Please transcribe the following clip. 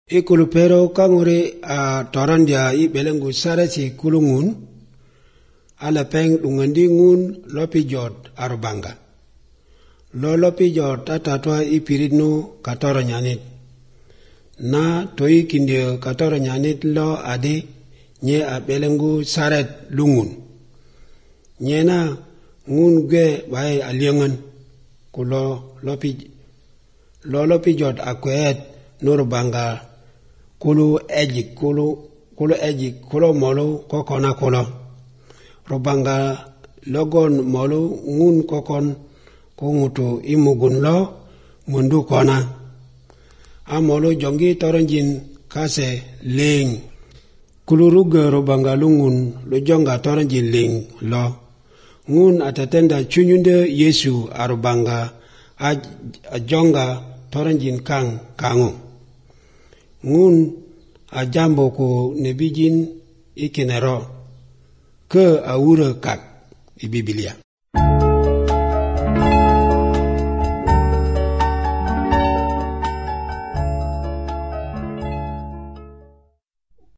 Ikulupero kangore a torandia I belengu saresi kulungun ala peng dungandi ngun lopi jot arubanga. Lopi jot tatatwa ipiridno katora nyanit. Na toi kindio katora nyanit lo adi nye a belengu saret lungun. Nye na ngun ge bae aliangan kulo lopi jot akwet nurubanga kulu ejik kulo molu kokona kulo. Rubanga logon molu ngun kokon kungutu imugun lo mundu kona. Amolu jongi toranjin kase ling. Kuluruga rubanga lungun lo jonga toranjin ling lo. Ngun atatenda chunyunde Yesu arubanga ajonga toranjin kangu. Ngun ajambo ko nebijin ikinero ke awura kak I Biblia.